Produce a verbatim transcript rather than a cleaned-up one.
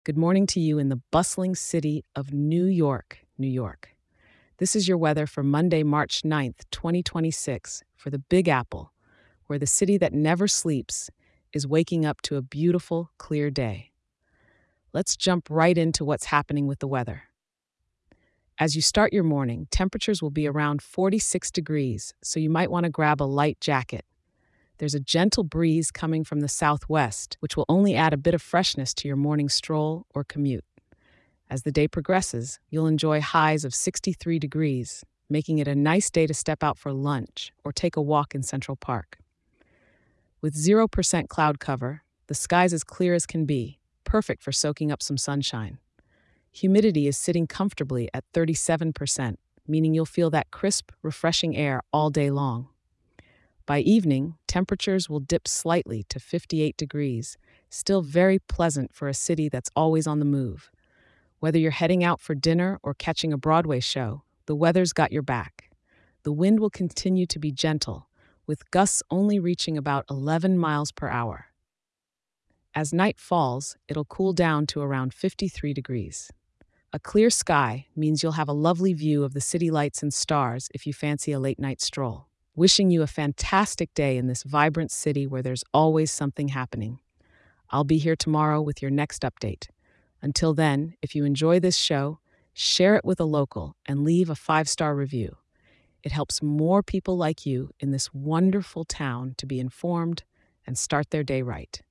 Good morning to you in the bustling city of New York, New York. This is your weather for Monday, March ninth, twenty twenty-six, for the Big Apple, where the city that never sleeps is waking up to a beautiful, clear day. Let's jump right into what's happening with the weather. As you start your morning, temperatures will be around forty-six degrees, so you might want to grab a light jacket. There's a gentle breeze coming from the southwest, which will only add a bit of freshness to your morning stroll or commute. As the day progresses, you'll enjoy highs of sixty-three degrees, making it a nice day to step out for lunch or take a walk in Central Park. With zero percent cloud cover, the sky's as clear as can be, perfect for soaking up some sunshine. Humidity is sitting comfortably at thirty-seven percent, meaning you'll feel that crisp, refreshing air all day long. By evening, temperatures will dip slightly to fifty-eight degrees, still very pleasant for a city that's always on the move. Whether you're heading out for dinner or catching a Broadway show, the weather's got your back. The wind will continue to be gentle, with gusts only reaching about eleven miles per hour. As night falls, it'll cool down to around fifty-three degrees. A clear sky means you'll have a lovely view of the city lights and stars if you fancy a late-night stroll. Wishing you a fantastic day in this vibrant city where there's always something happening. I'll be here tomorrow with your next update. Until then, if you enjoy this show, share it with a local and leave a five-star review. It helps more people like you in this wonderful town to be informed and start their day right.